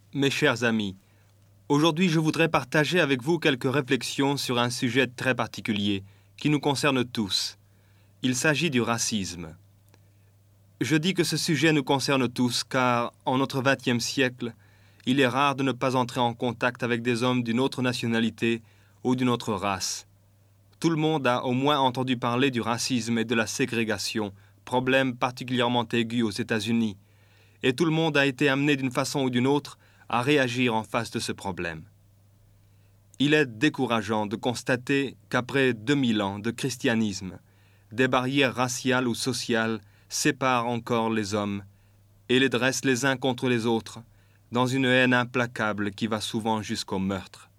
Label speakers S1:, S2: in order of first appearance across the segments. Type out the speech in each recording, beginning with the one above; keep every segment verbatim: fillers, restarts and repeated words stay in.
S1: Mes chers amis, aujourd'hui je voudrais partager avec vous quelques réflexions sur un sujet très particulier qui nous concerne tous. Il s'agit du racisme. Je dis que ce sujet nous concerne tous car, en notre vingtième siècle, il est rare de ne pas entrer en contact avec des hommes d'une autre nationalité ou d'une autre race. Tout le monde a au moins entendu parler du racisme et de la ségrégation, problème particulièrement aigu aux États-Unis, et tout le monde a été amené d'une façon ou d'une autre à réagir en face de ce problème. Il est décourageant de constater qu'après deux mille ans de christianisme, des barrières raciales ou sociales séparent encore les hommes et les dressent les uns contre les autres dans une haine implacable qui va souvent jusqu'au meurtre.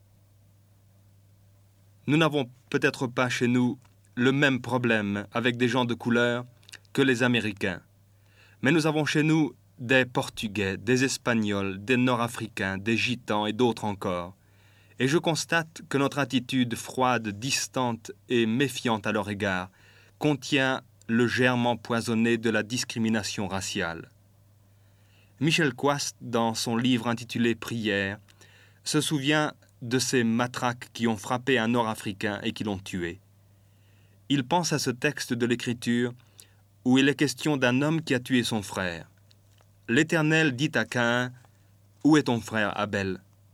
S1: Nous n'avons peut-être pas chez nous le même problème avec des gens de couleur que les Américains, mais nous avons chez nous des Portugais, des Espagnols, des Nord-Africains, des Gitans et d'autres encore. Et je constate que notre attitude froide, distante et méfiante à leur égard contient le germe empoisonné de la discrimination raciale. Michel Quast, dans son livre intitulé « Prière », se souvient de ces matraques qui ont frappé un Nord-Africain et qui l'ont tué. Il pense à ce texte de l'Écriture où il est question d'un homme qui a tué son frère. L'Éternel dit à Caïn, « Où est ton frère Abel ?»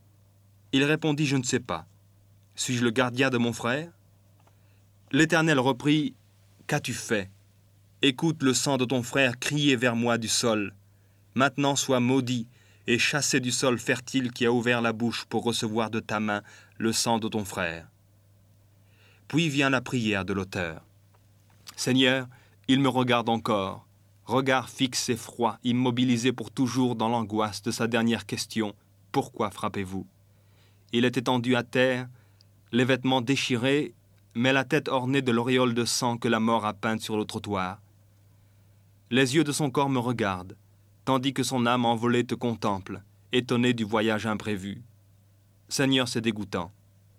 S1: Il répondit, « Je ne sais pas. Suis-je le gardien de mon frère ?» L'Éternel reprit, « Qu'as-tu fait ? Écoute le sang de ton frère crier vers moi du sol. Maintenant sois maudit et chassé du sol fertile qui a ouvert la bouche pour recevoir de ta main le sang de ton frère. » Puis vient la prière de l'auteur. « Seigneur, il me regarde encore. » Regard fixe et froid, immobilisé pour toujours dans l'angoisse de sa dernière question. « Pourquoi frappez-vous » Il est étendu à terre, les vêtements déchirés, mais la tête ornée de l'auréole de sang que la mort a peinte sur le trottoir. Les yeux de son corps me regardent, tandis que son âme envolée te contemple, étonnée du voyage imprévu. Seigneur, c'est dégoûtant.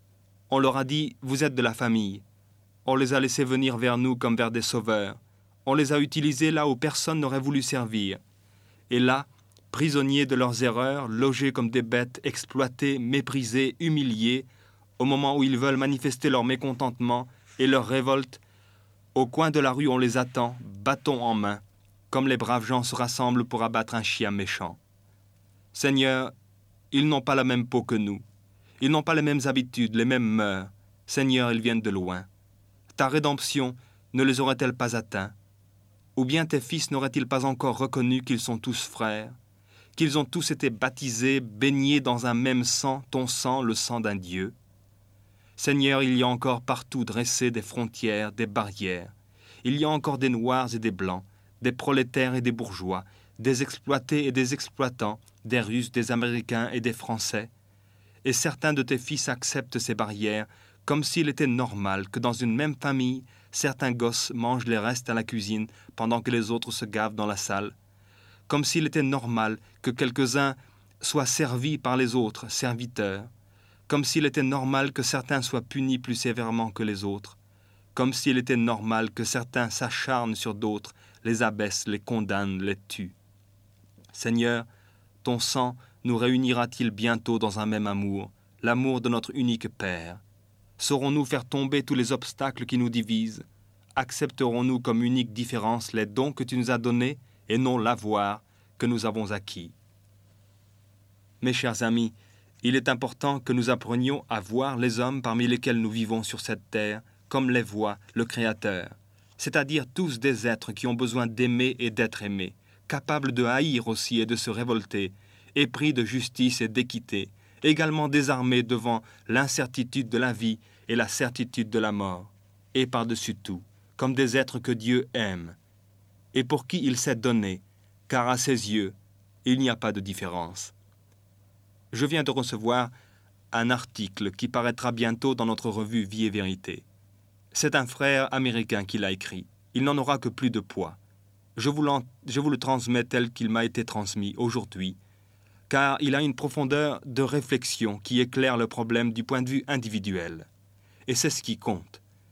S1: On leur a dit, vous êtes de la famille. On les a laissés venir vers nous comme vers des sauveurs. On les a utilisés là où personne n'aurait voulu servir. Et là, prisonniers de leurs erreurs, logés comme des bêtes, exploités, méprisés, humiliés, au moment où ils veulent manifester leur mécontentement et leur révolte, au coin de la rue on les attend, bâton en main, comme les braves gens se rassemblent pour abattre un chien méchant. Seigneur, ils n'ont pas la même peau que nous. Ils n'ont pas les mêmes habitudes, les mêmes mœurs. Seigneur, ils viennent de loin. Ta rédemption ne les aurait-elle pas atteints? Ou bien tes fils n'auraient-ils pas encore reconnu qu'ils sont tous frères, qu'ils ont tous été baptisés, baignés dans un même sang, ton sang, le sang d'un Dieu? Seigneur, il y a encore partout dressé des frontières, des barrières. Il y a encore des noirs et des blancs, des prolétaires et des bourgeois, des exploités et des exploitants, des Russes, des Américains et des Français. Et certains de tes fils acceptent ces barrières comme s'il était normal que dans une même famille, certains gosses mangent les restes à la cuisine pendant que les autres se gavent dans la salle, comme s'il était normal que quelques-uns soient servis par les autres, serviteurs, comme s'il était normal que certains soient punis plus sévèrement que les autres, comme s'il était normal que certains s'acharnent sur d'autres, les abaissent, les condamnent, les tuent. Seigneur, ton sang nous réunira-t-il bientôt dans un même amour, l'amour de notre unique Père? Saurons-nous faire tomber tous les obstacles qui nous divisent? Accepterons-nous comme unique différence les dons que tu nous as donnés et non l'avoir que nous avons acquis? Mes chers amis, il est important que nous apprenions à voir les hommes parmi lesquels nous vivons sur cette terre comme les voit le Créateur, c'est-à-dire tous des êtres qui ont besoin d'aimer et d'être aimés, capables de haïr aussi et de se révolter, épris de justice et d'équité, également désarmés devant l'incertitude de la vie et la certitude de la mort, et par-dessus tout, comme des êtres que Dieu aime, et pour qui il s'est donné, car à ses yeux, il n'y a pas de différence. Je viens de recevoir un article qui paraîtra bientôt dans notre revue Vie et Vérité. C'est un frère américain qui l'a écrit. Il n'en aura que plus de poids. Je vous, je vous le transmets tel qu'il m'a été transmis aujourd'hui, car il a une profondeur de réflexion qui éclaire le problème du point de vue individuel. Et c'est ce qui compte.